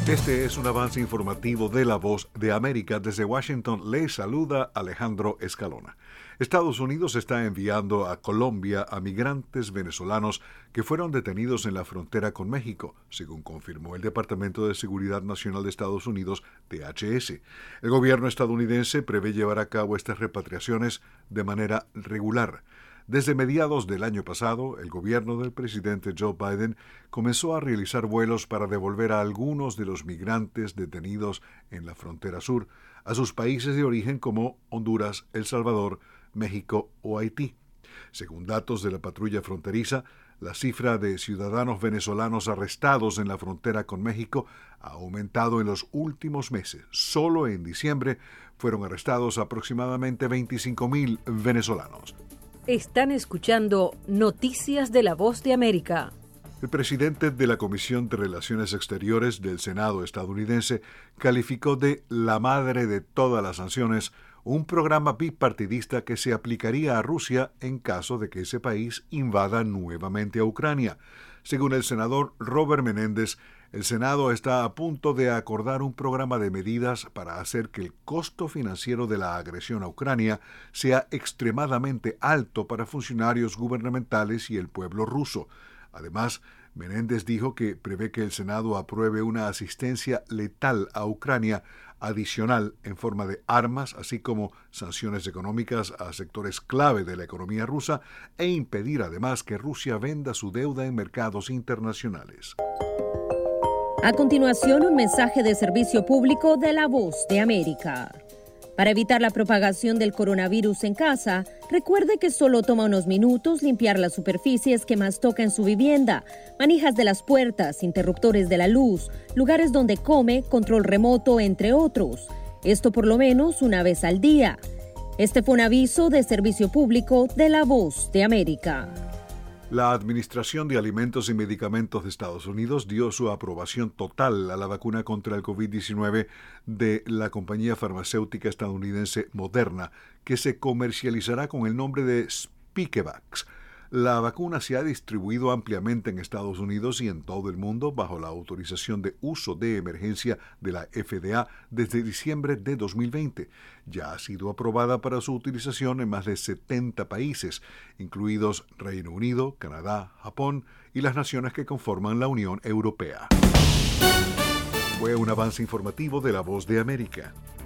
Este es un avance informativo de La Voz de América. Desde Washington le saluda Alejandro Escalona. Estados Unidos está enviando a Colombia a migrantes venezolanos que fueron detenidos en la frontera con México, según confirmó el Departamento de Seguridad Nacional de Estados Unidos, DHS. El gobierno estadounidense prevé llevar a cabo estas repatriaciones de manera regular. Desde mediados del año pasado, el gobierno del presidente Joe Biden comenzó a realizar vuelos para devolver a algunos de los migrantes detenidos en la frontera sur a sus países de origen como Honduras, El Salvador, México o Haití. Según datos de la patrulla fronteriza, la cifra de ciudadanos venezolanos arrestados en la frontera con México ha aumentado en los últimos meses. Solo en diciembre fueron arrestados aproximadamente 25,000 venezolanos. Están escuchando Noticias de La Voz de América. El presidente de la Comisión de Relaciones Exteriores del Senado estadounidense calificó de la madre de todas las sanciones un programa bipartidista que se aplicaría a Rusia en caso de que ese país invada nuevamente a Ucrania. Según el senador Robert Menéndez, el Senado está a punto de acordar un programa de medidas para hacer que el costo financiero de la agresión a Ucrania sea extremadamente alto para funcionarios gubernamentales y el pueblo ruso. Además, Menéndez dijo que prevé que el Senado apruebe una asistencia letal a Ucrania adicional en forma de armas, así como sanciones económicas a sectores clave de la economía rusa e impedir además que Rusia venda su deuda en mercados internacionales. A continuación, un mensaje de servicio público de La Voz de América. Para evitar la propagación del coronavirus en casa, recuerde que solo toma unos minutos limpiar las superficies que más toca en su vivienda, manijas de las puertas, interruptores de la luz, lugares donde come, control remoto, entre otros. Esto por lo menos una vez al día. Este fue un aviso de servicio público de La Voz de América. La Administración de Alimentos y Medicamentos de Estados Unidos dio su aprobación total a la vacuna contra el COVID-19 de la compañía farmacéutica estadounidense Moderna, que se comercializará con el nombre de Spikevax. La vacuna se ha distribuido ampliamente en Estados Unidos y en todo el mundo bajo la autorización de uso de emergencia de la FDA desde diciembre de 2020. Ya ha sido aprobada para su utilización en más de 70 países, incluidos Reino Unido, Canadá, Japón y las naciones que conforman la Unión Europea. Fue un avance informativo de La Voz de América.